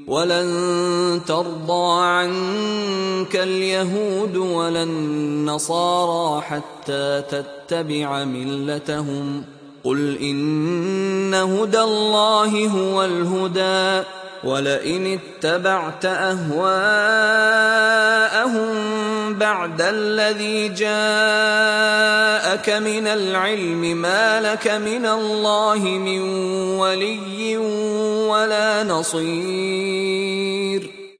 ولن ترضى عنك اليهود ولا النصارى حتى تتبع ملتهم قل إن هدى الله هو الهدى ولئن اتبعت أهواءهم بعد الذي جاءك من العلم ما لك من الله من ولي ولا نصير.